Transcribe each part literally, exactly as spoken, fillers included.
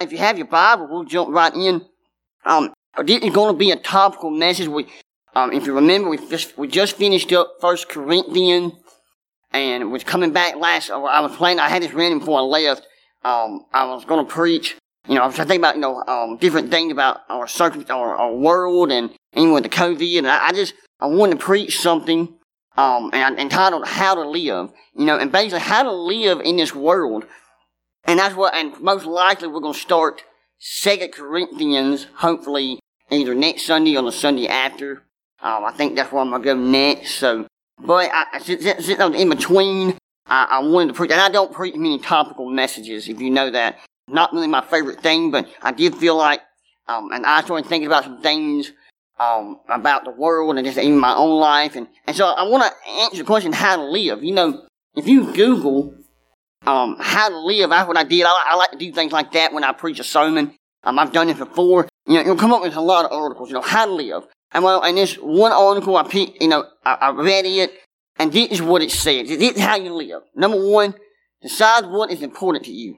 if you have your Bible, we'll jump right in. Um, this is going to be a topical message. We, um, if you remember, we just we just finished up First Corinthians, and was coming back last. I was planning. I had this ready before I left. Um, I was going to preach. You know, I was thinking about you know um different things about our circuit, our, our world, and even with the COVID. And I, I just I wanted to preach something. Um, and entitled "How to Live," you know, and basically how to live in this world, and that's what. And most likely, we're going to start Second Corinthians, hopefully either next Sunday or the Sunday after. Um, I think that's where I'm going to go next. So, but I, since, since I was in between, I, I wanted to preach, and I don't preach many topical messages, if you know that. Not really my favorite thing, but I did feel like, um, and I started thinking about some things. Um, about the world and just even my own life. And, and so I want to answer the question, how to live. You know, if you Google, um, how to live, that's what I did. I, I like to do things like that when I preach a sermon. Um, I've done it before. You know, you'll come up with a lot of articles, you know, how to live. And well, and this one article I picked, you know, I, I read it, and this is what it says. This is how you live. Number one, decide what is important to you.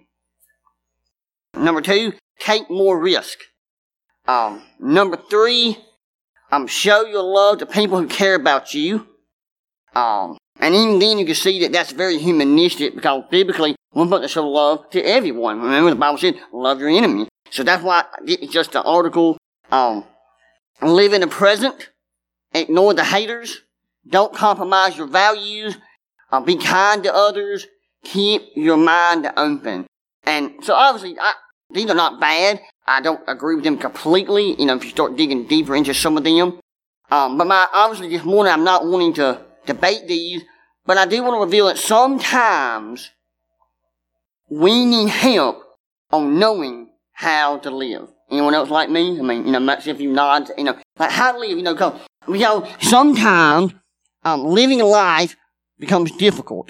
Number two, take more risk. Um, number three, Um, show your love to people who care about you. Um, and even then you can see that that's very humanistic because biblically we're supposed to show love to everyone. Remember the Bible said, love your enemy. So that's why it's just an article. Um, live in the present. Ignore the haters. Don't compromise your values. Uh, be kind to others. Keep your mind open. And so obviously, I, these are not bad. I don't agree with them completely, you know, if you start digging deeper into some of them. Um, but my, obviously this morning I'm not wanting to debate these, but I do want to reveal that sometimes we need help on knowing how to live. Anyone else like me? I mean, you know, much if you nod, you know, like how to live, you know, because, you know, sometimes, um, living life becomes difficult.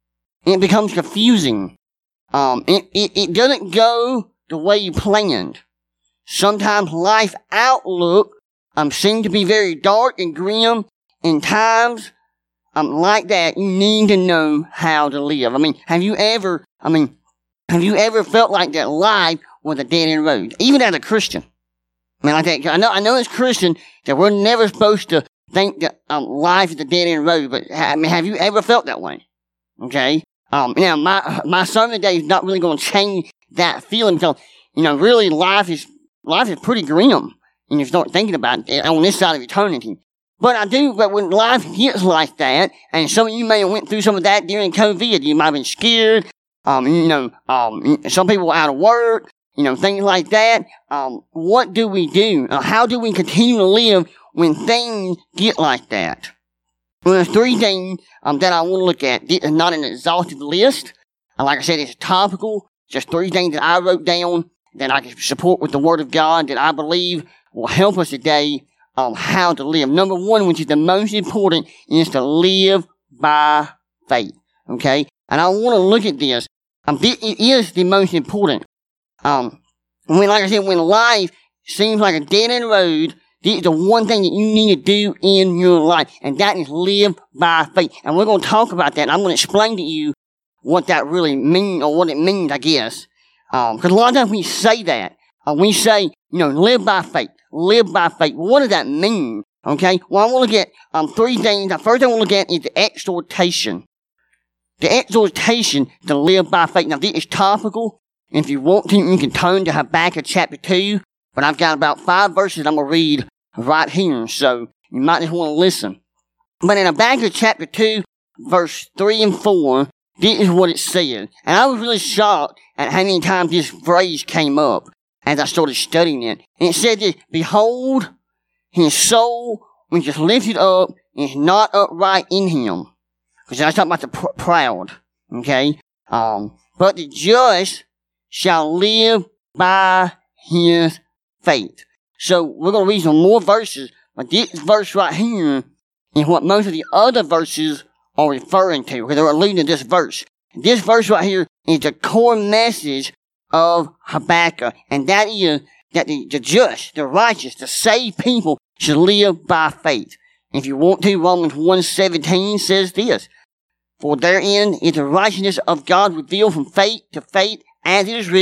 It becomes confusing. Um, it, it, it doesn't go the way you planned. Sometimes life outlook um seems to be very dark and grim. In times um like that, you need to know how to live. I mean, have you ever? I mean, have you ever felt like that life was a dead end road, even as a Christian? I mean, like that. I know, I know, as Christian that we're never supposed to think that um life is a dead end road. But I mean, have you ever felt that way? Okay. Um. Now, my my sermon today is not really going to change that feeling because you know, really, life is. Life is pretty grim, and you start thinking about it on this side of eternity. But I do, but when life hits like that, and some of you may have went through some of that during COVID, you might have been scared, um, you know, um, some people are out of work, you know, things like that. Um, what do we do? Uh, how do we continue to live when things get like that? Well, there's three things, um, that I want to look at. This is not an exhaustive list. Uh, like I said, it's topical. Just three things that I wrote down that I can support with the Word of God that I believe will help us today on um, how to live. Number one, which is the most important, is to live by faith. Okay? And I want to look at this. Um, this it is the most important. Um, when, like I said, when life seems like a dead-end road, this is the one thing that you need to do in your life, and that is live by faith. And we're going to talk about that, and I'm going to explain to you what that really means, or what it means, I guess. Um, cause a lot of times we say that, uh, we say, you know, live by faith, live by faith. What does that mean? Okay. Well, I want to look at, um, three things. The first thing I want to look at is the exhortation. The exhortation to live by faith. Now, this is topical. If you want to, you can turn to Habakkuk chapter two, but I've got about five verses I'm going to read right here. So you might just want to listen. But in Habakkuk chapter two, verse three and four, this is what it said. And I was really shocked at how many times this phrase came up as I started studying it. And it said this, behold, his soul, which is lifted up, is not upright in him. Because I was talking about the pr- proud. Okay? Um, but the just shall live by his faith. So we're going to read some more verses. But this verse right here is what most of the other verses are referring to, because they're alluding to this verse. This verse right here is the core message of Habakkuk, and that is that the, the just, the righteous, the saved people should live by faith. If you want to, Romans one seventeen says this, for therein is the righteousness of God revealed from faith to faith, as it is written,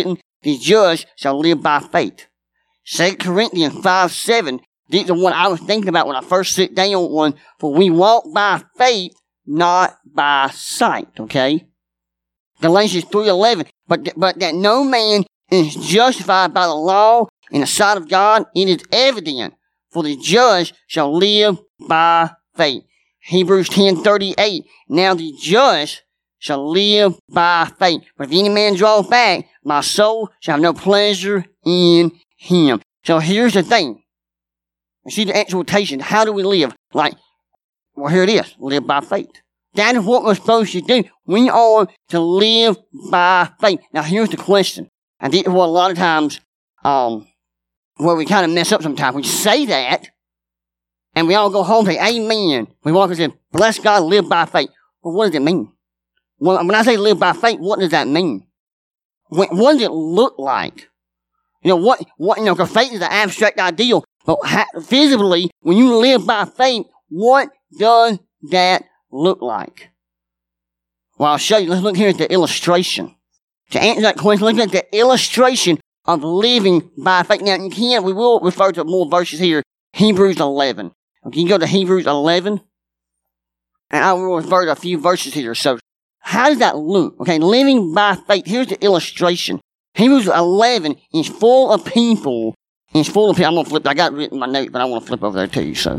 the just shall live by faith. Second Corinthians five seven, this is the one I was thinking about when I first sit down on, for we walk by faith, not by sight, okay? Galatians three eleven, but, but that no man is justified by the law in the sight of God, it is evident, for the just shall live by faith. Hebrews ten thirty-eight, now the just shall live by faith. But if any man draw back, my soul shall have no pleasure in him. So here's the thing. You see the exhortation. How do we live? Like, well, here it is. Live by faith. That is what we're supposed to do. We are to live by faith. Now, here's the question. And this is what a lot of times, um, where we kind of mess up sometimes. We say that, and we all go home and say, amen. We walk and say, bless God, live by faith. Well, what does it mean? When, when I say live by faith, what does that mean? What, what does it look like? You know, what, what, you know, because faith is an abstract ideal, but ha- visibly, when you live by faith, what does that look like? Well, I'll show you. Let's look here at the illustration. To answer that question, look at the illustration of living by faith. Now, you can, we will refer to more verses here. Hebrews eleven. Okay, you go to Hebrews eleven, and I will refer to a few verses here. So, how does that look? Okay, living by faith. Here's the illustration. Hebrews eleven is full of people. It's full of people. I'm going to flip. I got it written in my note, but I want to flip over there too, so.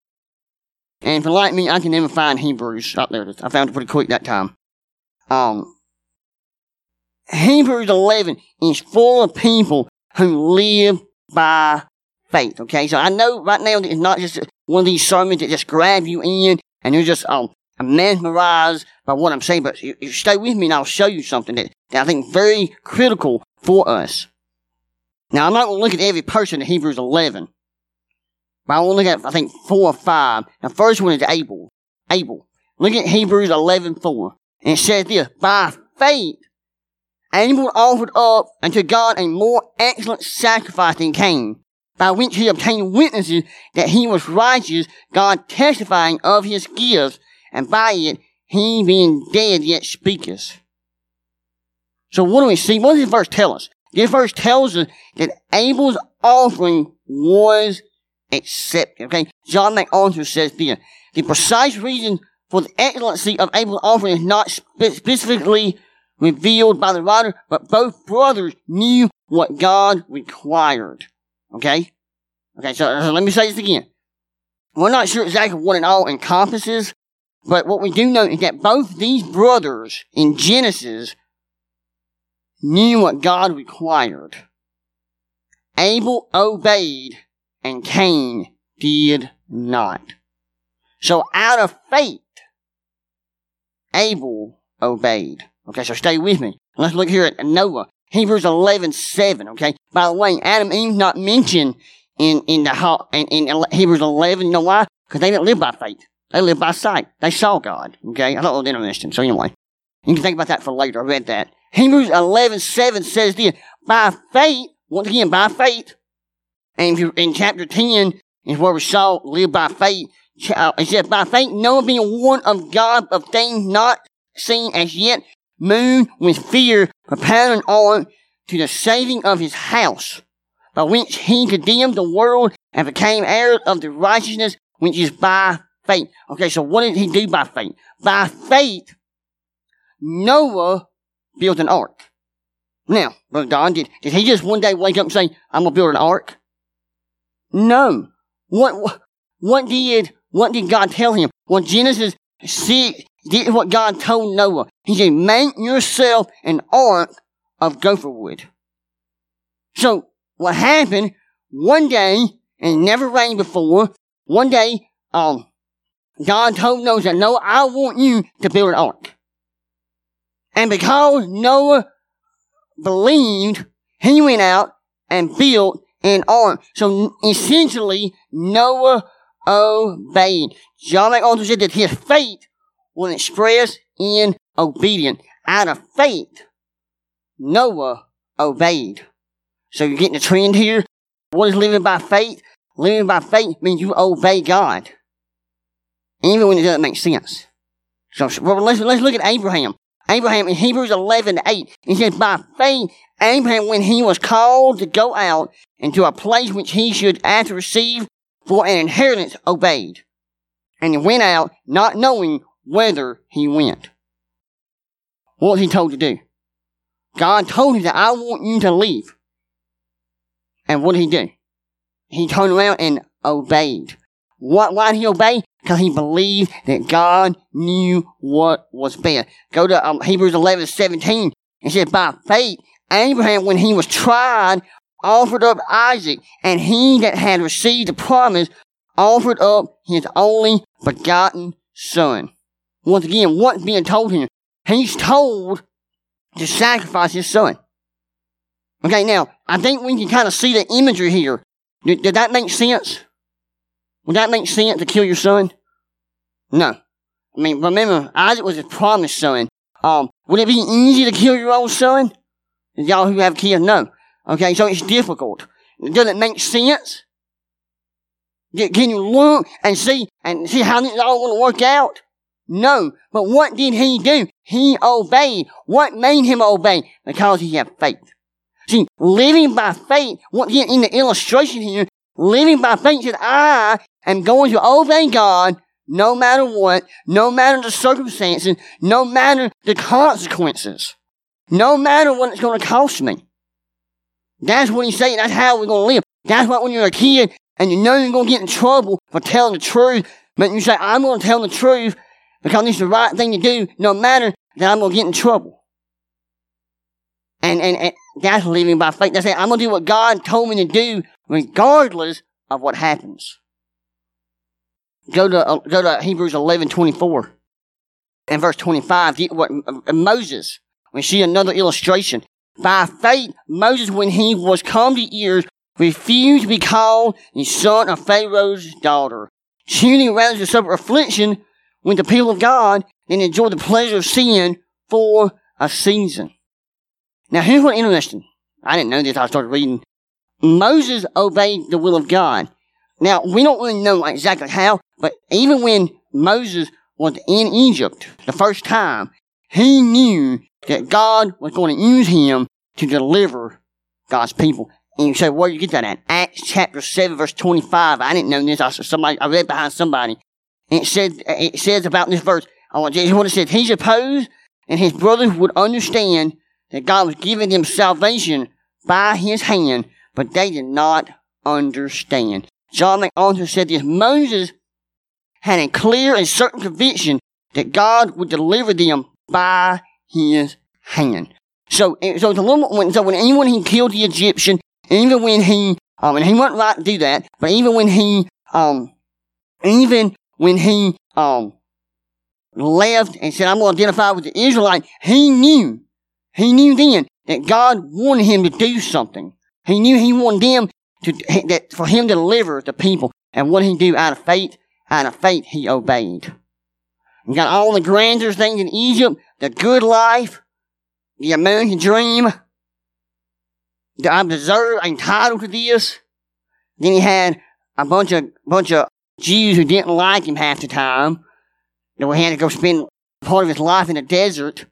And if you're like me, I can never find Hebrews. Up there. I found it pretty quick that time. Um, Hebrews eleven is full of people who live by faith. Okay, so I know right now it's not just one of these sermons that just grab you in and you're just um mesmerized by what I'm saying, but you, you stay with me and I'll show you something that, that I think is very critical for us. Now, I'm not going to look at every person in Hebrews eleven, but I want to look at, I think, four or five. Now, first one is Abel. Abel. Look at Hebrews eleven four. And it says this, by faith, Abel offered up unto God a more excellent sacrifice than Cain, by which he obtained witnesses that he was righteous, God testifying of his gifts, and by it he being dead yet speaketh. So what do we see? What does this verse tell us? This verse tells us that Abel's offering was accepted. Okay, John MacArthur says this, the precise reason for the excellency of Abel's offering is not spe- specifically revealed by the writer, but both brothers knew what God required. Okay? Okay, so, so let me say this again. We're not sure exactly what it all encompasses, but what we do know is that both these brothers in Genesis knew what God required. Abel obeyed and Cain did not. So out of faith, Abel obeyed. Okay, so stay with me. Let's look here at Noah. Hebrews eleven seven, okay? By the way, Adam and Eve not mentioned in, in the in, in Hebrews eleven. You know why? Because they didn't live by faith. They lived by sight. They saw God, okay? I thought it was interesting. So anyway, you can think about that for later. I read that. Hebrews eleven seven says this, by faith, once again, by faith, and if you're in chapter ten is where we saw live by faith. It says, by faith, Noah being warned of God of things not seen as yet, moved with fear, prepared an ark to the saving of his house, by which he condemned the world and became heir of the righteousness which is by faith. Okay, so what did he do by faith? By faith, Noah built an ark. Now, Brother Don, did, did he just one day wake up and say, I'm going to build an ark? No. What, what, what did, what did God tell him? Well, Genesis six, this is what God told Noah. He said, make yourself an ark of gopher wood. So, what happened, one day, and it never rained before, one day, um, God told Noah, said, Noah, I want you to build an ark. And because Noah believed, he went out and built an ark. So essentially, Noah obeyed. John MacArthur said that his faith was expressed in obedience. Out of faith, Noah obeyed. So you're getting the trend here. What is living by faith? Living by faith means you obey God, even when it doesn't make sense. So well, let's let's look at Abraham. Abraham, in Hebrews eleven eight, it says, by faith, Abraham, when he was called to go out into a place which he should after receive for an inheritance, obeyed. And he went out, not knowing whither he went. What was he told to do? God told him that I want you to leave. And what did he do? He turned around and obeyed. What, why did he obey? Because he believed that God knew what was best. Go to um, Hebrews eleven seventeen. It says, by faith, Abraham, when he was tried, offered up Isaac, and he that had received the promise offered up his only begotten son. Once again, what's being told here? He's told to sacrifice his son. Okay, now, I think we can kind of see the imagery here. Did, did that make sense? Would that make sense to kill your son? No. I mean, remember, Isaac was his promised son. Um, would it be easy to kill your own son? Y'all who have kids, no. Okay, so it's difficult. Does it make sense? Can you look and see and see how this is all going to work out? No. But what did he do? He obeyed. What made him obey? Because he had faith. See, living by faith, once again in the illustration here, living by faith says, I am going to obey God no matter what, no matter the circumstances, no matter the consequences, no matter what it's going to cost me. That's what he's saying. That's how we're going to live. That's why when you're a kid and you know you're going to get in trouble for telling the truth, but you say, I'm going to tell the truth because it's the right thing to do, no matter that I'm going to get in trouble. And, and, and that's living by faith. That's saying, I'm going to do what God told me to do regardless of what happens. Go to, uh, go to Hebrews eleven twenty-four and verse twenty-five. What, uh, Moses, we see another illustration. By faith, Moses, when he was come to years, refused to be called the son of Pharaoh's daughter, choosing rather to suffer affliction with the people of God than enjoy the pleasure of sin for a season. Now, here's what's interesting. I didn't know this. I started reading. Moses obeyed the will of God. Now, we don't really know exactly how, but even when Moses was in Egypt the first time, he knew that God was going to use him to deliver God's people. And you say, where do you get that at? Acts chapter seven, verse twenty-five. I didn't know this. I saw somebody. I read behind somebody. And it said, it says about this verse, I want to what it said. He supposed and his brothers would understand that God was giving them salvation by his hand, but they did not understand. John MacArthur said this, Moses had a clear and certain conviction that God would deliver them by his hand. So, so, it's a little, when, so when even when he killed the Egyptian, even when he, um, and he wasn't right to do that, but even when he, um, even when he, um, left and said, I'm going to identify with the Israelite, he knew, he knew then that God wanted him to do something. He knew he wanted them to, that for him to deliver the people. And what did he do out of faith? Out of faith, he obeyed. He got all the grandeur things in Egypt, the good life, the American dream, that I deserve, I'm entitled to this. Then he had a bunch of, bunch of Jews who didn't like him half the time, that he had to go spend part of his life in the desert.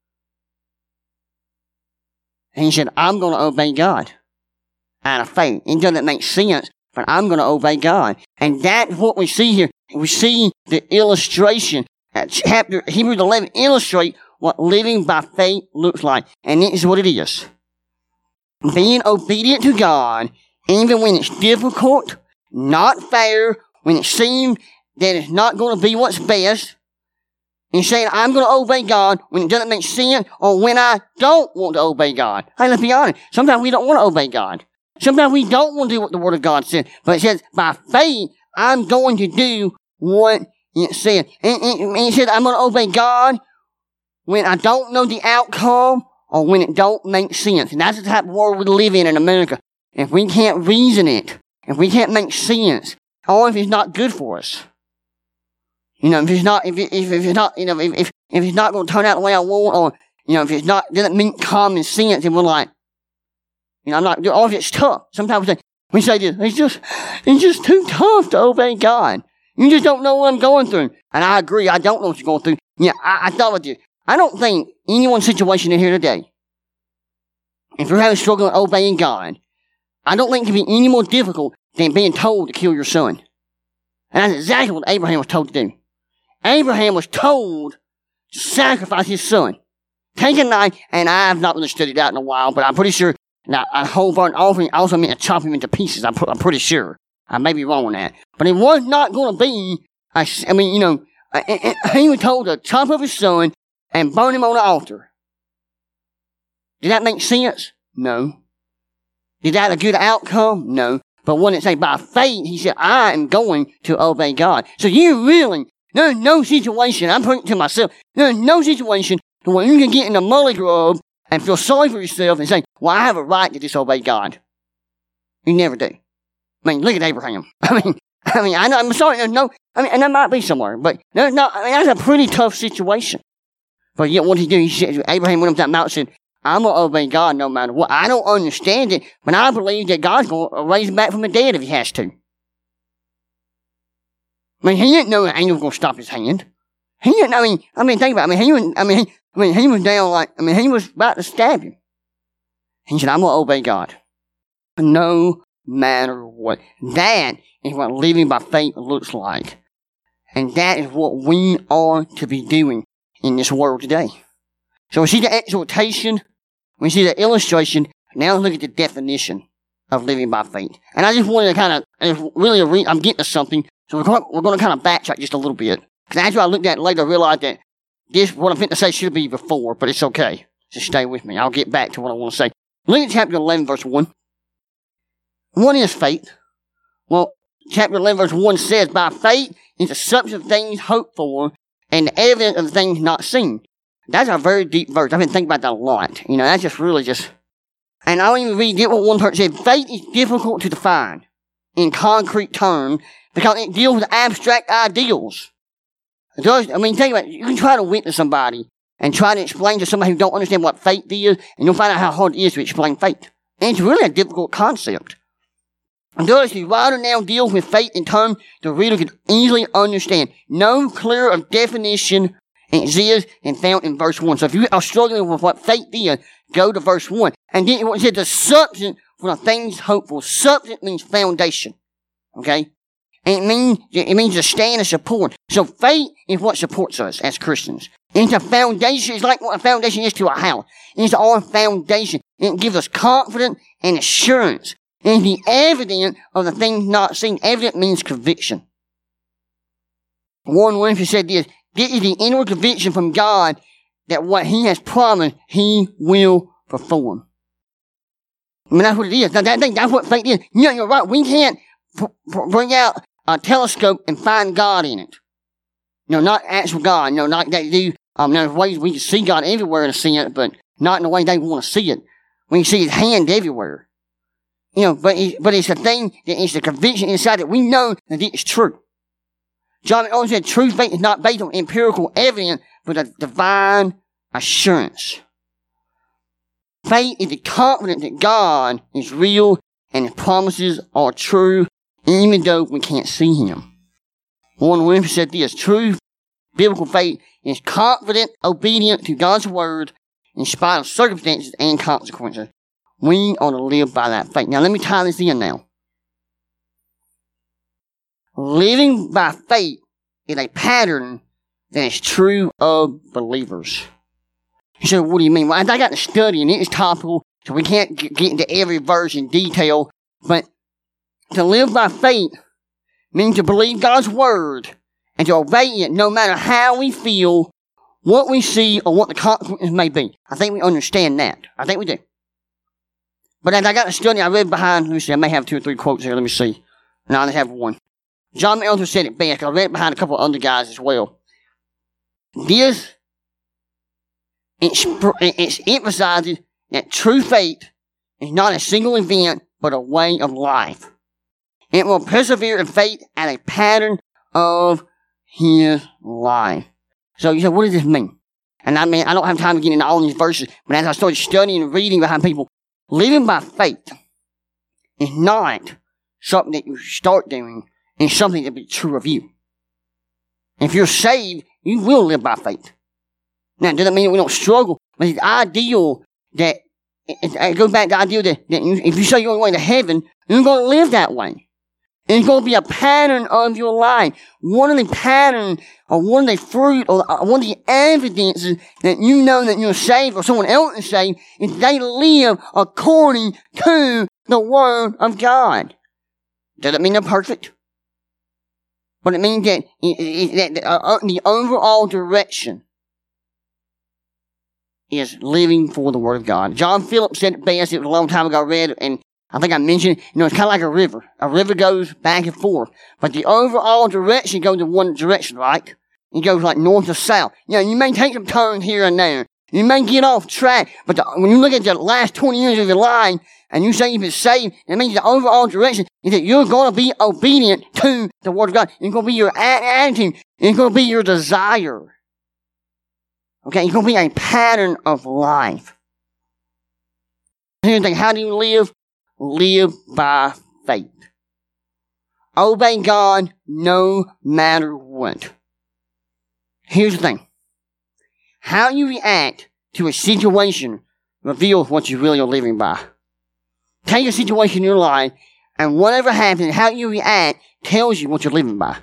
And he said, I'm going to obey God out of faith. It doesn't make sense, but I'm going to obey God. And that's what we see here. We see the illustration. Chapter Hebrews eleven illustrate what living by faith looks like. And this is what it is. Being obedient to God, even when it's difficult, not fair, when it seems that it's not going to be what's best, and saying, I'm going to obey God when it doesn't make sense, or when I don't want to obey God. Hey, let's be honest. Sometimes we don't want to obey God. Sometimes we don't want to do what the Word of God says. But it says, by faith, I'm going to do what it says. And, and, and it says, I'm going to obey God when I don't know the outcome, or when it don't make sense. And that's the type of world we live in in America. If we can't reason it, if we can't make sense, or if it's not good for us. You know, if it's not, if, it, if, if it's not, you know, if, if, if it's not going to turn out the way I want, or, you know, if it's not, doesn't meet common sense, and we're like, you know, I'm not, or if it's tough. Sometimes we say, we say this, it's just, it's just too tough to obey God. You just don't know what I'm going through. And I agree, I don't know what you're going through. Yeah, I, I thought with you. I don't think anyone's situation in here today, if you're having struggle with obeying God, I don't think it can be any more difficult than being told to kill your son. And that's exactly what Abraham was told to do. Abraham was told to sacrifice his son. Take a knife, and I've not really studied that in a while, but I'm pretty sure that a whole burnt offering also meant to chop him into pieces. I'm, I'm pretty sure. I may be wrong on that. But it was not going to be, I, I mean, you know, he was told to chop up his son and burn him on the altar. Did that make sense? No. Did that have a good outcome? No. But when it say by faith, he said, I am going to obey God. So you really, there's no situation, I'm putting it to myself, there's no situation where you can get in the mully grub and feel sorry for yourself and say, well, I have a right to disobey God. You never do. I mean, look at Abraham. I mean, I mean, I know, I'm sorry, there's no, I mean, and that might be somewhere, but there's no, I mean, that's a pretty tough situation. But yet, what did he do? He said, Abraham went up that mountain and said, I'm going to obey God no matter what. I don't understand it, but I believe that God's going to raise him back from the dead if he has to. I mean, he didn't know the angel was going to stop his hand. He didn't, I mean, I mean, think about it. I mean, he was, I mean, he, I mean, he was down like, I mean, he was about to stab him. He said, I'm going to obey God. No matter what. That is what living by faith looks like. And that is what we are to be doing in this world today. So we see the exhortation, we see the illustration, now let's look at the definition of living by faith. And I just wanted to kind of, really, re- I'm getting to something, so we're going, we're going to kind of backtrack just a little bit. Because after I looked at it later, I realized that this, what I'm going to say should be before, but it's okay. Just stay with me. I'll get back to what I want to say. Look at chapter eleven, verse one. What is faith? Well, chapter eleven, verse one says, by faith is the substance of things hoped for, and the evidence of things not seen. That's a very deep verse. I've been thinking about that a lot. You know, that's just really just... And I don't even read what one person said. Faith is difficult to define in concrete terms because it deals with abstract ideals. It does, I mean, think about it. You can try to witness somebody and try to explain to somebody who don't understand what faith is, and you'll find out how hard it is to explain faith. And it's really a difficult concept. And thus, the writer now deals with faith in terms the reader can easily understand. No clearer of definition exists and found in verse one. So if you are struggling with what faith is, go to verse one. And then it said the substance for the things hoped for. Substance means foundation. Okay? And it means, it means to stand and support. So faith is what supports us as Christians. It's a foundation. It's like what a foundation is to a house. It's our foundation. It gives us confidence and assurance. It's the evidence of the things not seen. Evidence means conviction. Warren Wiersbe said this, this is the inward conviction from God that what he has promised, he will perform. I mean, that's what it is. That, that, that's what faith is. You know, you're right. We can't p- p- bring out a telescope and find God in it. You know, not actual God. You know, not that you do. Um, there's ways we can see God everywhere to see it, but not in the way they want to see it. We can see his hand everywhere. You know, but it, but it's a thing that it's the conviction inside that we know that it's true. John MacArthur said true faith is not based on empirical evidence, but a divine assurance. Faith is the confidence that God is real and his promises are true, even though we can't see him. Warren Wiersbe said this, true biblical faith is confident obedience to God's word in spite of circumstances and consequences. We ought to live by that faith. Now let me tie this in now. Living by faith is a pattern that is true of believers. You say, what do you mean? Well, I got to study, and it is topical, so we can't get into every verse in detail. But to live by faith means to believe God's word and to obey it no matter how we feel, what we see, or what the consequences may be. I think we understand that. I think we do. But as I got to study, I read behind, let me see, I may have two or three quotes here, let me see. No, I only have one. John MacArthur said it best, I read it behind a couple of other guys as well. This, it emphasizes that true faith is not a single event, but a way of life. It will persevere in faith as a pattern of his life. So you say, what does this mean? And I mean, I don't have time to get into all these verses, but as I started studying and reading behind people, living by faith is not something that you start doing. It's something that be true of you. If you're saved, you will live by faith. Now, does that mean that we don't struggle? But it's ideal that, it, it goes back to the idea that, that if you say you're on your way to heaven, you're going to live that way. And it's going to be a pattern of your life. One of the patterns, or one of the fruit, or one of the evidences that you know that you're saved, or someone else is saved, is they live according to the Word of God. Does that mean they're perfect? But it means that, it, it, that uh, the overall direction is living for the Word of God. John Phillips said it best. It was a long time ago I read, and I think I mentioned, you know, it's kind of like a river. A river goes back and forth, but the overall direction goes in one direction, right? It goes like north to south. You know, you may take some turns here and there. You may get off track, but the, when you look at the last twenty years of your life, and you say you've been saved, it means the overall direction is that you're going to be obedient to the Word of God. It's going to be your attitude. It's going to be your desire. Okay, it's going to be a pattern of life. Here's the thing, how do you live? Live by faith. Obey God no matter what. Here's the thing. How you react to a situation reveals what you really are living by. Take a situation in your life, and whatever happens, how you react tells you what you're living by.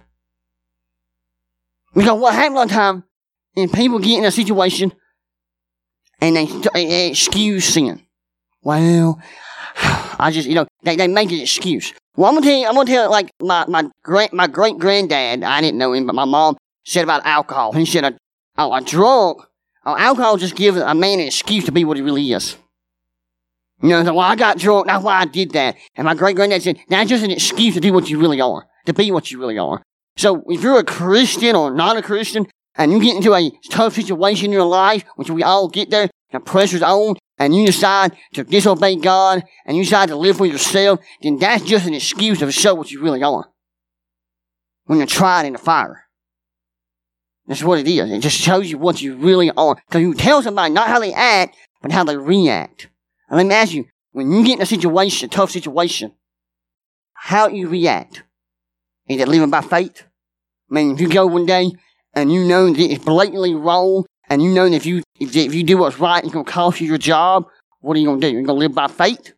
Because what happens a lot of times is people get in a situation and they, they excuse sin. Well, I just, you know, they, they make an excuse. Well, I'm gonna tell you, I'm gonna tell you, like, my, my great, my great granddad, I didn't know him, but my mom said about alcohol. He said, a, a, a drunk, uh, alcohol just gives a man an excuse to be what he really is. You know, so, well, I got drunk, that's why I did that. And my great granddad said, that's just an excuse to do what you really are, to be what you really are. So, if you're a Christian or not a Christian, and you get into a tough situation in your life, which we all get there, the pressure's on, and you decide to disobey God, and you decide to live for yourself, then that's just an excuse to show what you really are. When you're tried in the fire. That's what it is. It just shows you what you really are. Because you tell somebody not how they act, but how they react. And let me ask you, when you get in a situation, a tough situation, how you react? Is it living by faith? I mean, if you go one day, and you know that it's blatantly wrong, and you know that if you if, if you do what's right, it's going to cost you your job, what are you going to do? You're going to live by faith?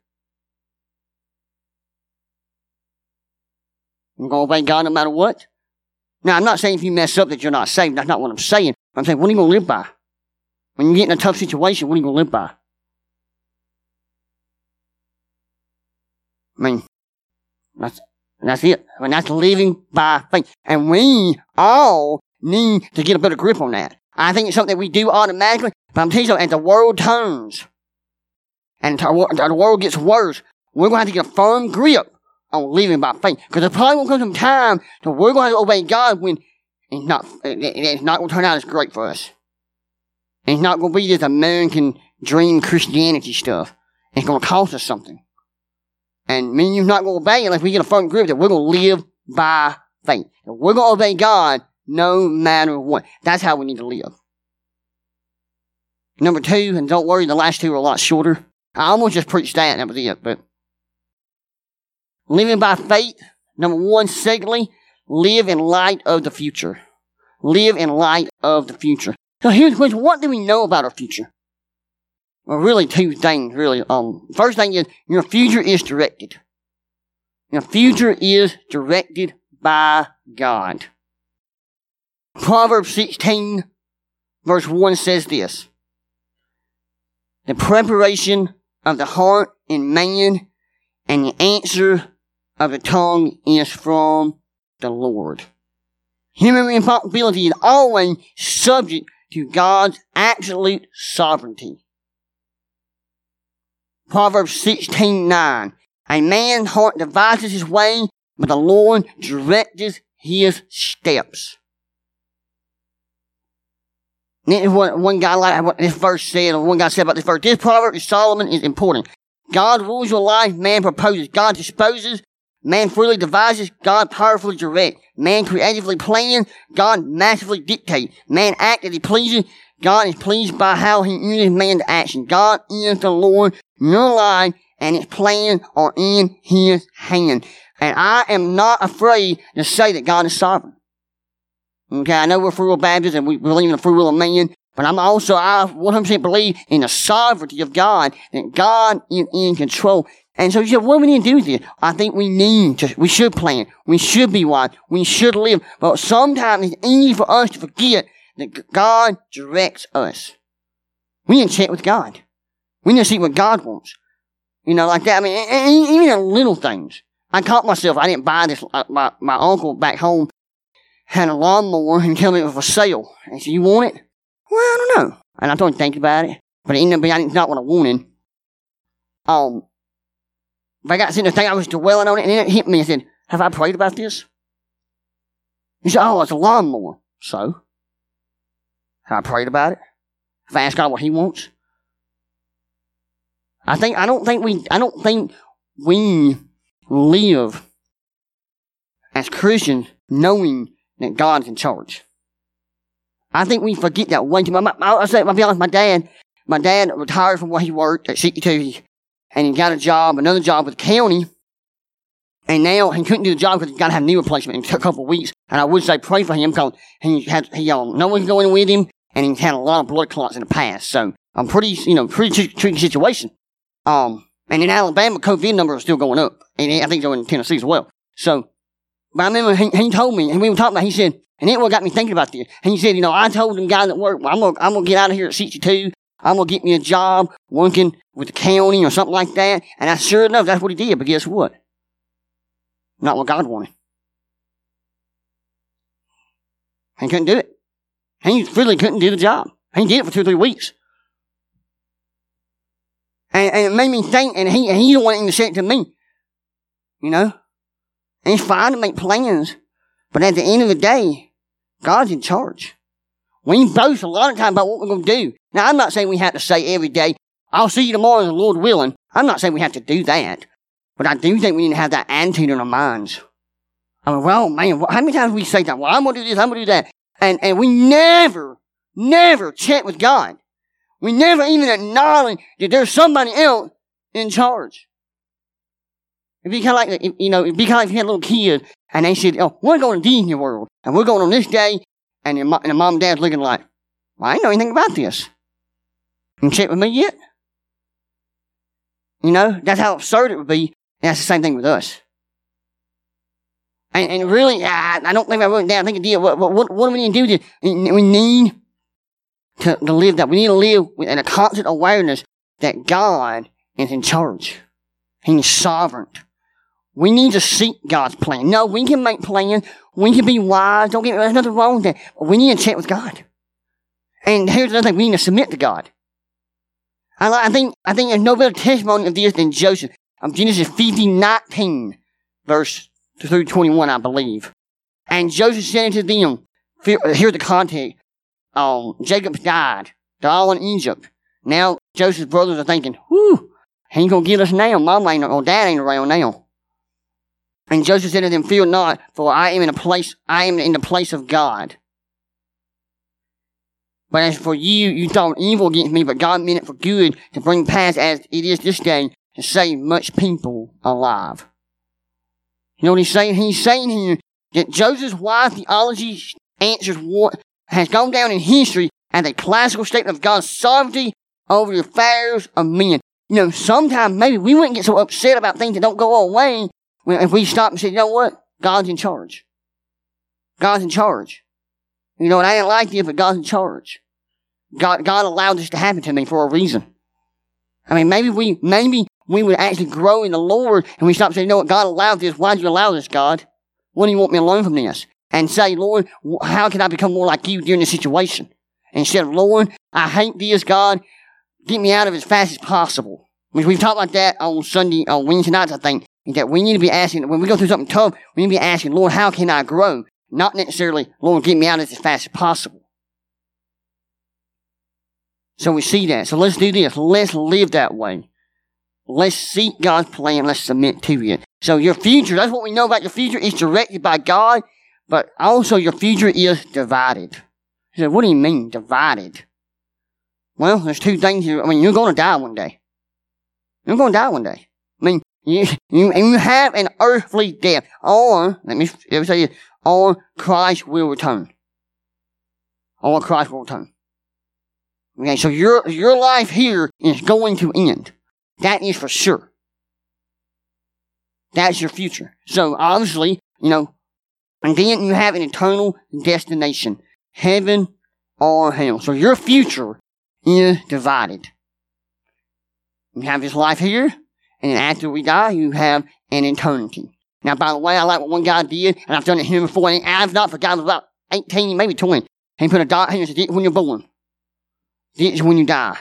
You're going to obey God no matter what? Now, I'm not saying if you mess up that you're not saved. That's not what I'm saying. I'm saying, what are you going to live by? When you get in a tough situation, what are you going to live by? I mean, that's, that's it. I mean, that's living by faith. And we all need to get a better grip on that. I think it's something that we do automatically, but I'm telling you something, as the world turns, and the world gets worse, we're going to have to get a firm grip on living by faith. Because there probably won't come some time that we're going to have to obey God when it's not, it's not going to turn out as great for us. It's not going to be this American dream Christianity stuff. It's going to cost us something. And me and you're not going to obey unless we get a firm grip that we're going to live by faith. We're going to obey God no matter what. That's how we need to live. Number two, and don't worry, the last two are a lot shorter. I almost just preached that, and that was it, but living by faith. Number one, secondly, live in light of the future. Live in light of the future. So here's the question, what do we know about our future? Well, really two things, really. Um, first thing is, your future is directed. Your future is directed by God. Proverbs sixteen, verse one says this. The preparation of the heart in man and the answer of the tongue is from the Lord. Human responsibility is always subject to God's absolute sovereignty. Proverbs sixteen nine. A man's heart devises his way, but the Lord directs his steps. This is what one guy like what this verse said, or one guy said about this verse. This proverb of Solomon is important. God rules your life, man proposes. God disposes, man freely devises. God powerfully directs. Man creatively plans. God massively dictates. Man acts as he pleases. God is pleased by how he uses man's action. God is the Lord. Your life and its plans are in his hand. And I am not afraid to say that God is sovereign. Okay, I know we're free will Baptists and we believe in the free will of man, But I'm also, I one hundred percent believe in the sovereignty of God, that God is in control. And so you said, what do we need to do with this? I think we need to, we should plan. We should be wise. We should live. But sometimes it's easy for us to forget that God directs us. We need to check with God. We need to see what God wants. You know, like that. I mean, even in little things. I caught myself, I didn't buy this, uh, my, my uncle back home had a lawnmower and told me it was for sale. And he said, you want it? Well, I don't know. And I told him to think about it. But it ended up being not what I wanted. Um, but I got sitting there thinking I was dwelling on it, and then it hit me and said, have I prayed about this? He said, oh, it's a lawnmower. So? Have I prayed about it? Have I asked God what he wants? I think, I don't think we, I don't think we live as Christians knowing that God's in charge. I think we forget that way too much. I'll say, I'll be honest, my dad, my dad retired from where he worked at sixty-two, and he got a job, another job with the county, and now he couldn't do the job because he got to have a knee replacement in a couple of weeks. And I would say pray for him because he had, he, um, no one going with him, and he had a lot of blood clots in the past. So I'm pretty, you know, pretty tricky situation. Um, and in Alabama, COVID numbers are still going up, and I think they're in Tennessee as well. So, but I remember he, he told me, and we were talking about, he said, and it what got me thinking about this. And he said, you know, I told them guys at work, well, I'm gonna, I'm gonna get out of here at sixty-two. I'm gonna get me a job working with the county or something like that. And I sure enough, that's what he did. But guess what? Not what God wanted. He couldn't do it. He really couldn't do the job. He did it for two or three weeks. And, and it made me think, and he, and he didn't want him to say it to me. You know? And it's fine to make plans. But at the end of the day, God's in charge. We boast a lot of time about what we're going to do. Now, I'm not saying we have to say every day, I'll see you tomorrow, the Lord willing. I'm not saying we have to do that. But I do think we need to have that attitude in our minds. I mean, well, man, how many times do we say that? Well, I'm going to do this, I'm going to do that. And, and we never, never check with God. We never even acknowledge that there's somebody else in charge. It'd be kind of like, you know, it'd be kind of like if you had a little kid and they said, oh, we're going to Disney World and we're going on this day, and your mom and, the mom and dad's looking like, well, I didn't know anything about this. You check with me yet? You know, that's how absurd it would be. And that's the same thing with us. And, and really, I, I don't think I wrote it down. I think I did. What, what, what do we need to do? To, we need to, to live that. We need to live with a constant awareness that God is in charge. He's sovereign. We need to seek God's plan. No, we can make plans. We can be wise. Don't get me wrong. There's nothing wrong with that. But we need to check with God. And here's another thing. We need to submit to God. I, I think I think there's no better testimony of this than Joseph. Um, Genesis fifty, nineteen, verse through twenty-one, I believe. And Joseph said unto them, here's the context. Um, Jacob died. They're all in Egypt. Now, Joseph's brothers are thinking, whew, he ain't gonna get us now. Mom ain't, or dad ain't around now. And Joseph said to them, fear not, for I am in a place, I am in the place of God. But as for you, you thought evil against me, but God meant it for good, to bring pass as it is this day, to save much people alive. You know what he's saying? He's saying here that Joseph's wise theology answers what has gone down in history as a classical statement of God's sovereignty over the affairs of men. You know, sometimes maybe we wouldn't get so upset about things that don't go our way if we stop and say, you know what? God's in charge. God's in charge. You know, and I didn't like this, but God's in charge. God, God allowed this to happen to me for a reason. I mean, maybe we, maybe we would actually grow in the Lord and we stop saying, you know what? God allowed this. Why did you allow this, God? What do you want me to learn from this? And say, Lord, how can I become more like you during this situation? Instead of, Lord, I hate this, God. Get me out of it as fast as possible. Which we've talked about that on Sunday, on Wednesday nights, I think. That we need to be asking, when we go through something tough, we need to be asking, Lord, how can I grow? Not necessarily, Lord, get me out of this as fast as possible. So we see that. So let's do this. Let's live that way. Let's seek God's plan. Let's submit to it. So your future, that's what we know about your future, is directed by God, but also your future is divided. You say, what do you mean, divided? Well, there's two things here. I mean, you're going to die one day. You're going to die one day. I mean, you, you, you have an earthly death. Or, let me say it, or Christ will return. Or Christ will return. Okay, so your your life here is going to end. That is for sure. That's your future. So obviously, you know, and then you have an eternal destination. Heaven or hell. So your future is divided. You have this life here, and then after we die, you have an eternity. Now, by the way, I like what one guy did, and I've done it here before, and I've not forgotten about eighteen, maybe twenty. He put a dot here and said, this is when you're born. This is when you die.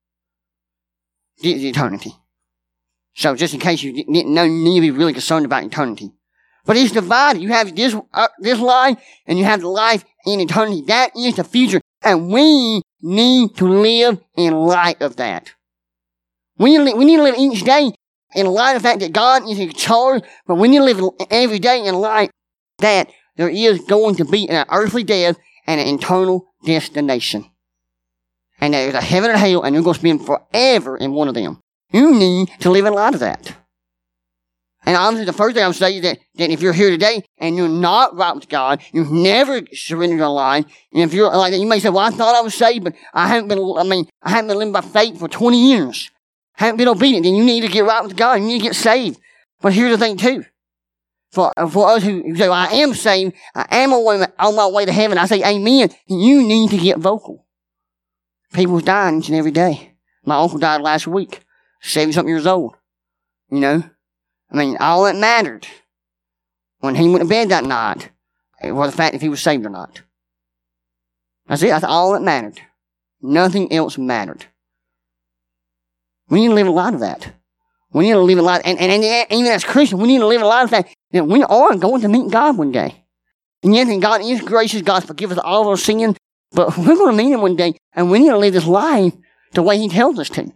This is eternity. So just in case you didn't know, you need to be really concerned about eternity. But it's divided. You have this uh, this life, and you have the life in eternity. That is the future. And we need to live in light of that. We need to, we need to live each day in light of the fact that God is in charge. But we need to live every day in light that there is going to be an earthly death and an eternal destination. And there's a heaven and hell, and you're going to spend forever in one of them. You need to live in light of that. And honestly, the first thing I would say is that, that if you're here today and you're not right with God, you've never surrendered your life, and if you're like that, you may say, well, I thought I was saved, but I haven't been, I mean, I haven't been living by faith for twenty years. I haven't been obedient. Then you need to get right with God. You need to get saved. But here's the thing, too. For, for us who, who say, well, I am saved, I am on my, on my way to heaven, I say, amen. You need to get vocal. People's dying each and every day. My uncle died last week, seventy-something years old. You know? I mean, all that mattered when he went to bed that night was the fact if he was saved or not. That's it. That's all that mattered. Nothing else mattered. We need to live a lot of that. We need to live a lot, and, and, and even as Christians, we need to live a lot of that, that we are going to meet God one day. And yet, and God is gracious. God forgives us all of our sin, but we're going to meet Him one day, and we need to live this life the way He tells us to.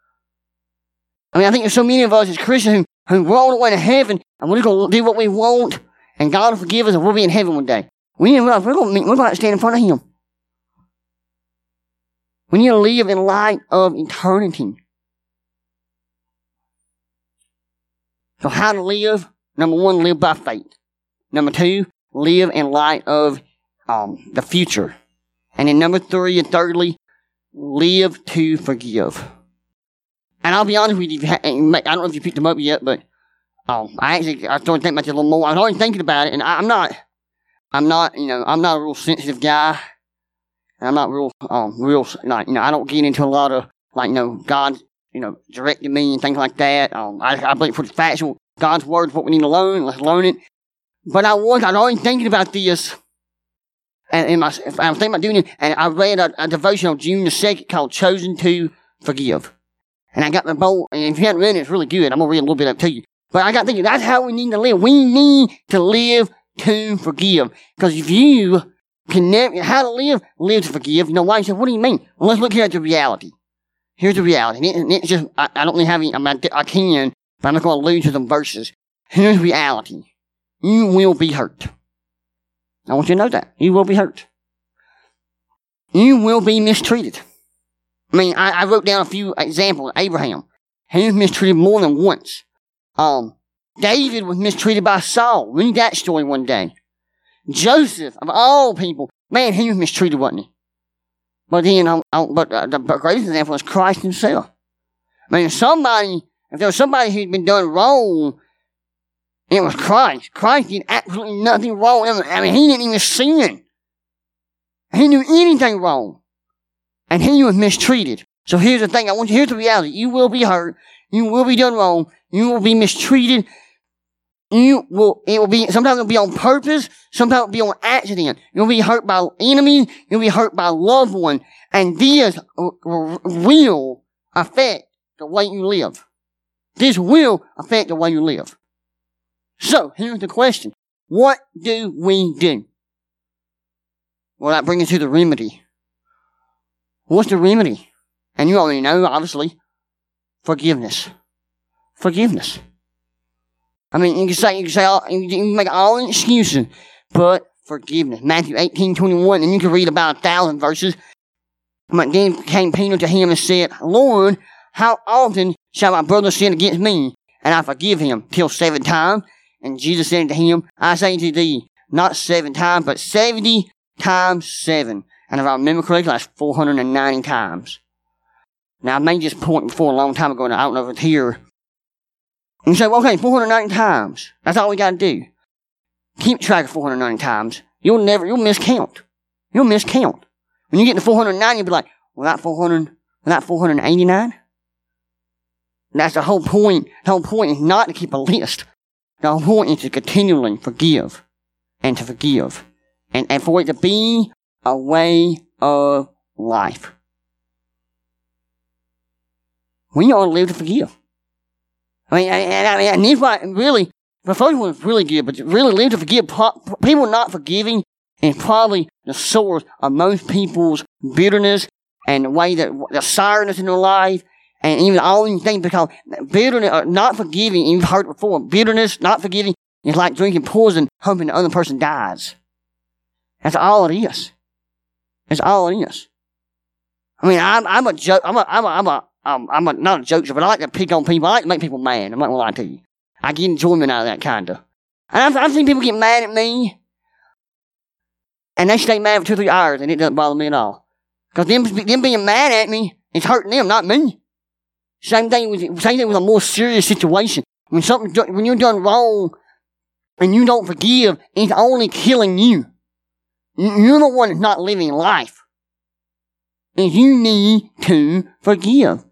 I mean, I think there's so many of us as Christians who who we're on the way to heaven, and we're going to do what we want, and God will forgive us, and we'll be in heaven one day. We need to realize we're going to meet, we're going to stand in front of Him. We need to live in light of eternity. So how to live? Number one, live by faith. Number two, live in light of um, the future. And then number three, and thirdly, live to forgive. And I'll be honest with you, I don't know if you picked them up yet, but um, I actually, I started thinking about it a little more. I was already thinking about it, and I, I'm not, I'm not, you know, I'm not a real sensitive guy. And I'm not real, um, real, like, you know, I don't get into a lot of, like, you know, God, you know, directing me and things like that. Um, I, I believe for the factual, God's word is what we need to learn. Let's learn it. But I was, I was already thinking about this, and, and my, I was thinking about doing it, and I read a, a devotion on June the second called Chosen to Forgive. And I got the bowl, and if you haven't read it, it's really good. I'm going to read a little bit up to you. But I got thinking, that's how we need to live. We need to live to forgive. Because if you can never, how to live, live to forgive. You know why? You say, what do you mean? Well, let's look here at the reality. Here's the reality. And it, it's just, I, I don't really have any, I mean, I can, but I'm not going to allude to some verses. Here's reality. You will be hurt. I want you to know that. You will be hurt. You will be mistreated. I mean, I, I wrote down a few examples. Abraham, he was mistreated more than once. Um, David was mistreated by Saul. Read that story one day. Joseph, of all people, man, he was mistreated, wasn't he? But then, um, um, but uh, the greatest example is Christ Himself. I mean, somebody, if there was somebody who'd been done wrong, it was Christ. Christ did absolutely nothing wrong. I mean, He didn't even sin. He knew anything wrong. And he was mistreated. So here's the thing. I want you, here's the reality. You will be hurt. You will be done wrong. You will be mistreated. You will, it will be, sometimes it'll be on purpose. Sometimes it'll be on accident. You'll be hurt by enemies. You'll be hurt by a loved one. And this will affect the way you live. This will affect the way you live. So, here's the question. What do we do? Well, that brings us to the remedy. What's the remedy? And you already know, obviously, forgiveness. Forgiveness. I mean, you can say, you can say, all, you can make all excuses, but forgiveness. Matthew eighteen twenty-one, and you can read about a thousand verses. But then came Peter to him and said, Lord, how often shall my brother sin against me, and I forgive him? Till seven times? And Jesus said to him, I say to thee, not seven times, but seventy times seven. And if I remember correctly, that's four hundred ninety times. Now, I made this point before a long time ago, and I don't know if it's here. And you say, well, okay, four hundred ninety times. That's all we got to do. Keep track of four hundred ninety times. You'll never, you'll miscount. You'll miscount. When you get to four hundred ninety, you'll be like, well, that four hundred, well, that four hundred eighty-nine? That's the whole point. The whole point is not to keep a list. The whole point is to continually forgive. And to forgive. And, and for it to be a way of life. We ought to live to forgive. I mean, and, I mean, and this why, really, the first one is really good, but to really live to forgive, people not forgiving is probably the source of most people's bitterness and the way that, the sourness in their life, and even all these things, because bitterness, uh, not forgiving, you've heard it before, bitterness, not forgiving, is like drinking poison, hoping the other person dies. That's all it is. That's all it is. I mean, I'm, I'm a joke, I'm a, I'm a, I'm a, Um, I'm a, not a jokester, but I like to pick on people. I like to make people mad. I'm not gonna lie to you. I get enjoyment out of that kind of. And I've, I've seen people get mad at me, and they stay mad for two or three hours, and it doesn't bother me at all. Because them, them being mad at me, it's hurting them, not me. Same thing with same thing with a more serious situation. When something, when you're done wrong, and you don't forgive, it's only killing you. You're the one that's not living life. And you need to forgive.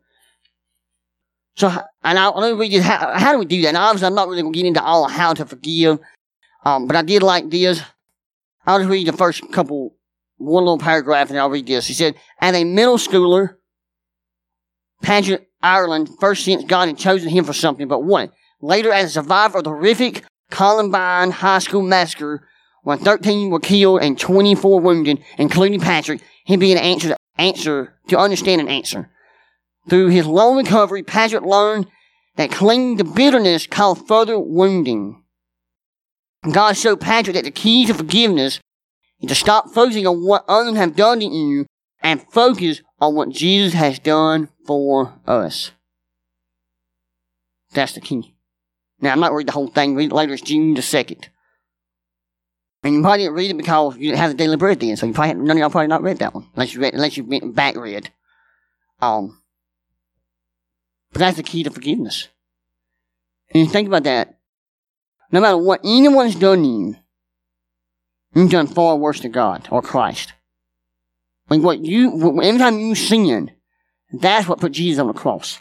So, and I'll, let me read this. How, how do we do that? Now, obviously, I'm not really going to get into all how to forgive, um, but I did like this. I'll just read the first couple, one little paragraph, and I'll read this. He said, as a middle schooler, Patrick Ireland first sensed God had chosen him for something, but what? Later, as a survivor of the horrific Columbine High School massacre, when thirteen were killed and twenty-four wounded, including Patrick, he began to answer, answer to understand an answer. Through his long recovery, Patrick learned that clinging to bitterness caused further wounding. God showed Patrick that the key to forgiveness is to stop focusing on what others have done to you and focus on what Jesus has done for us. That's the key. Now, I'm not reading the whole thing. Read it later. It's June the second. And you probably didn't read it because you didn't have the Daily Bread then, so you probably, none of y'all probably not read that one, unless you read, unless you went back read. Um, but that's the key to forgiveness. And you think about that. No matter what anyone's done to you, you've done far worse to God or Christ. When what you, every time you sin, that's what put Jesus on the cross.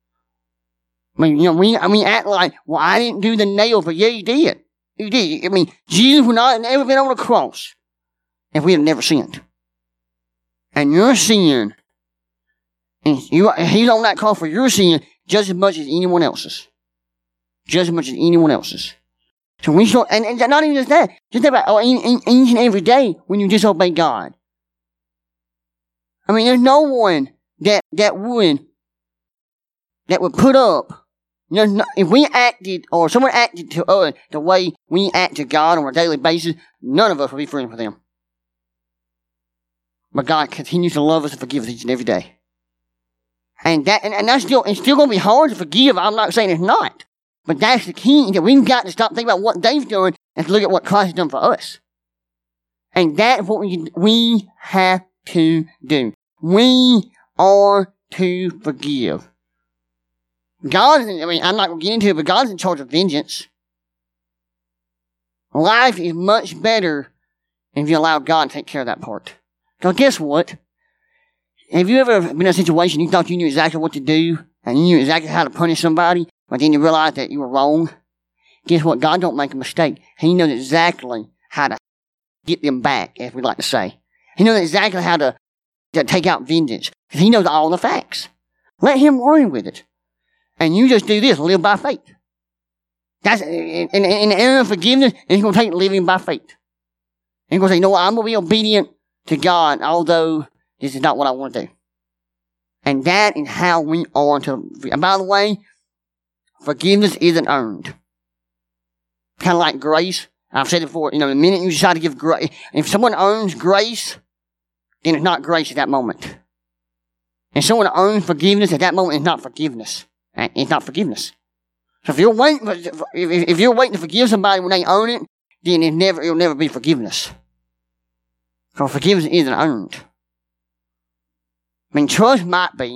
I mean, you know, we, I mean, act like, well, I didn't do the nail, but yeah, you did. You did. I mean, Jesus would not have ever been on the cross if we had never sinned. And your sin, and you, he's on that cross for your sin just as much as anyone else's. Just as much as anyone else's. So we start, and, and not even just that, just about oh, each and every day when you disobey God. I mean, there's no one that, that would, that would put up. You know, if we acted, or someone acted to us the way we act to God on a daily basis, none of us would be friends with them. But God continues to love us and forgive us each and every day. And that, and, and that's still, it's still going to be hard to forgive. I'm not saying it's not. But that's the key, that we've got to stop thinking about what they've done and to look at what Christ has done for us. And that's what we, we have to do. We are to forgive. God is, I mean, I'm not going to get into it, but God's in charge of vengeance. Life is much better if you allow God to take care of that part. Because guess what? Have you ever been in a situation you thought you knew exactly what to do, and you knew exactly how to punish somebody, but then you realized that you were wrong? Guess what? God don't make a mistake. He knows exactly how to get them back, as we like to say. He knows exactly how to, to take out vengeance. Because he knows all the facts. Let him worry with it. And you just do this, live by faith. That's, in, in, in the area of forgiveness, it's going to take living by faith. And you're going to say, you know what, I'm going to be obedient to God, although this is not what I want to do. And that is how we are to, and by the way, forgiveness isn't earned. Kind of like grace. I've said it before, you know, the minute you decide to give grace, if someone earns grace, then it's not grace at that moment. If someone earns forgiveness at that moment, it's not forgiveness. It's not forgiveness. So if you're waiting, if, if you're waiting to forgive somebody when they earn it, then it never, it'll never be forgiveness. Because forgiveness isn't earned. I mean, trust might be,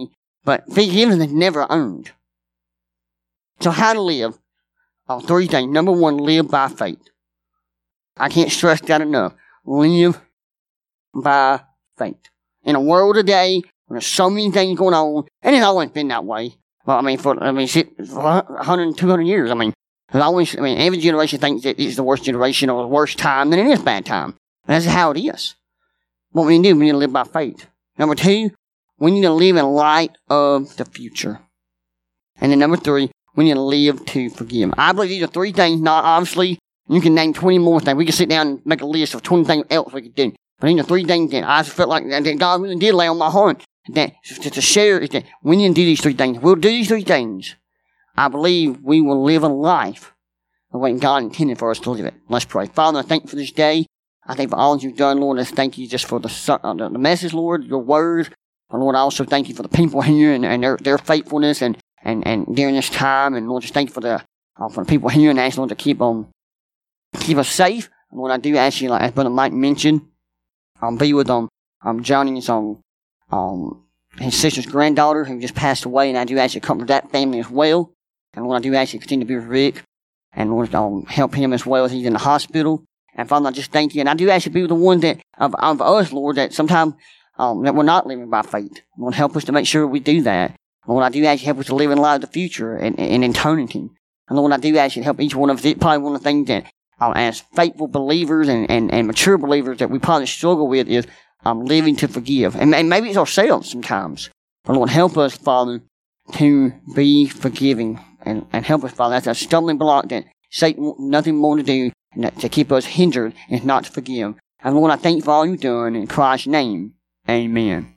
But forgiveness is never earned. So how to live? Oh, three things. Number one, live by faith. I can't stress that enough. Live by faith. In a world today, there's so many things going on, and it's always been that way. Well, I mean, for, I mean, shit, for one hundred, two hundred years, I mean, there's always, I mean, every generation thinks that it's the worst generation or the worst time, then it is bad time. And that's how it is. What we need to do, we need to live by faith. Number two, we need to live in light of the future. And then number three, we need to live to forgive. I believe these are three things, not obviously, you can name twenty more things. We can sit down and make a list of twenty things else we could do. But these are three things that I felt like that God really did lay on my heart. That to, to share is that we need to do these three things. We'll do these three things. I believe we will live a life the way God intended for us to live it. Let's pray. Father, I thank you for this day. I thank you for all that you've done, Lord. I thank you just for the, uh, the, the message, Lord, your word. But Lord, I also thank you for the people here and, and their, their faithfulness and, and, and during this time. And Lord, just thank you for the, uh, for the people here and ask, Lord, to keep on, keep us safe. And Lord, I do ask you, like as Brother Mike mentioned, um, be with um, um Johnny's um, um, his sister's granddaughter who just passed away. And I do ask you to comfort that family as well. And Lord, I do ask you to continue to be with Rick. And Lord, um, help him as well as he's in the hospital. And Father, I just thank you. And I do ask you to be with the ones that, of, of us, Lord, that sometimes, um, that we're not living by faith. Lord, help us to make sure we do that. Lord, I do ask you to help us to live in light of the future and, and in eternity. And Lord, I do ask you to help each one of us. It's probably one of the things that, um, as faithful believers and, and, and mature believers that we probably struggle with is, um, living to forgive. And, and maybe it's ourselves sometimes. But Lord, help us, Father, to be forgiving. And, and help us, Father. That's a stumbling block that Satan wants nothing more to do and to keep us hindered and not to forgive. And Lord, I thank you for all you've done in Christ's name. Amen.